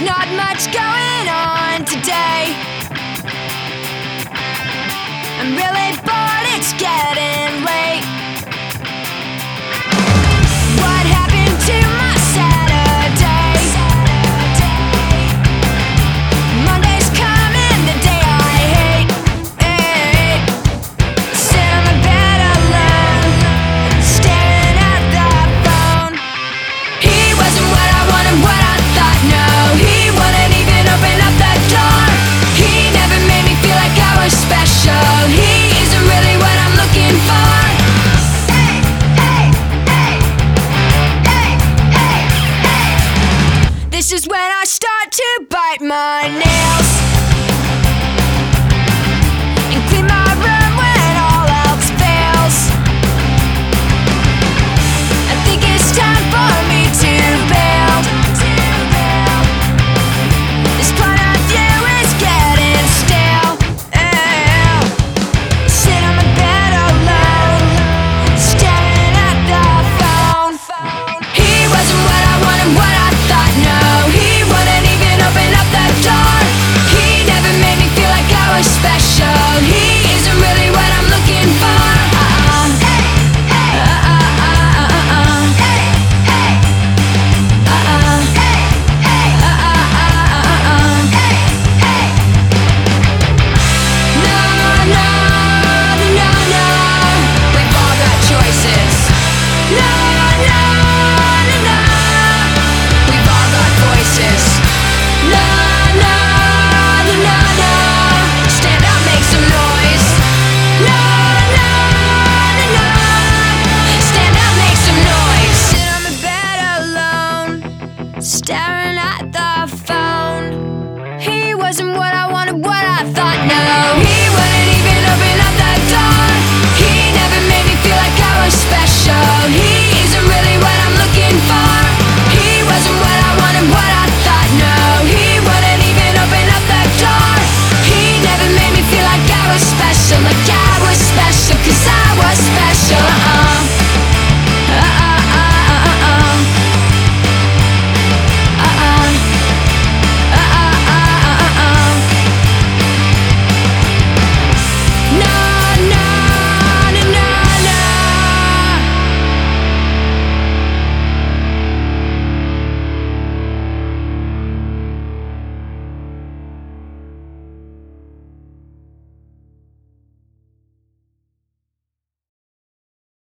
There's not much going on today. I'm really bored, it's getting late. What happened to my Saturday? Monday's coming, the day I hate. Sit on the bed alone, staring at the phone. He wasn't what I wanted, what I thought, no. He wouldn't even open up the door. He never made me feel like I was special. He isn't really what I'm looking for. This is when I start to bite my